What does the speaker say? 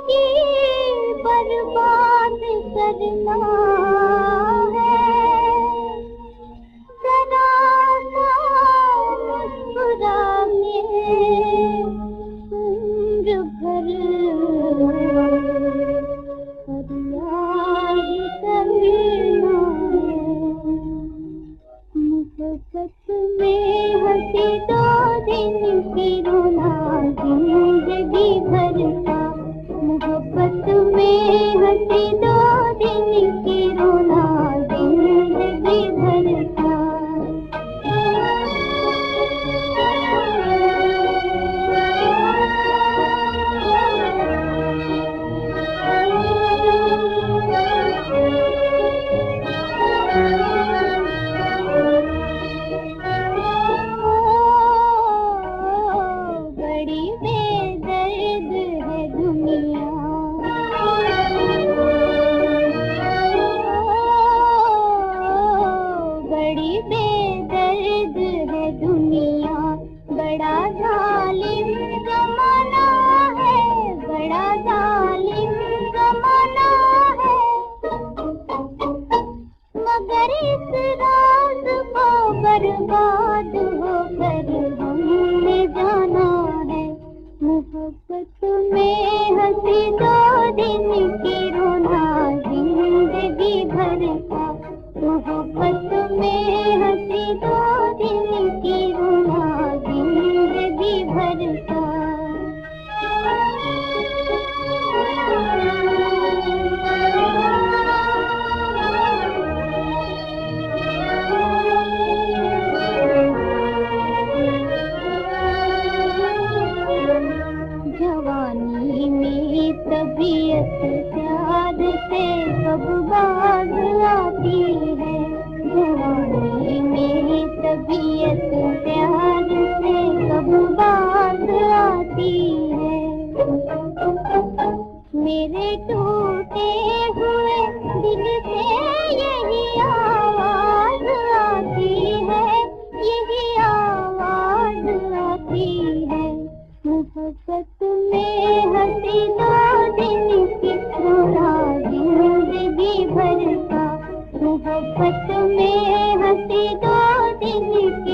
जिंदगी बर्बाद करना है, जरा सा मुस्कुरा के उम्र भर फरियाद करना है। मोहब्बत में हंसी दो दिन की रोना जिंदगी भर का, मोहब्बत में हंसी दो दिन की रोना जिंदगी भर का। बड़ा जालिम ज़माना है, बड़ा जालिम ज़माना है, मगर इस राज को बर्बाद होकर हमने जाना है। मोहब्बत में हंसी दो दिन की रोना जिंदगी भर का, मोहब्बत में हंसी दो दिन की रोना जिंदगी भर का। जवानी में तबीयत प्यार से कब बाज आती है, जवानी में तबीयत प्यार से कब बाज आती है। मेरे टूटे हुए दिल से यही आवाज आती है, यही आवाज आती है। मोहब्बत में हंसी दो दिन की रोना जिंदगी भर का, मोहब्बत में हंसी दो दिन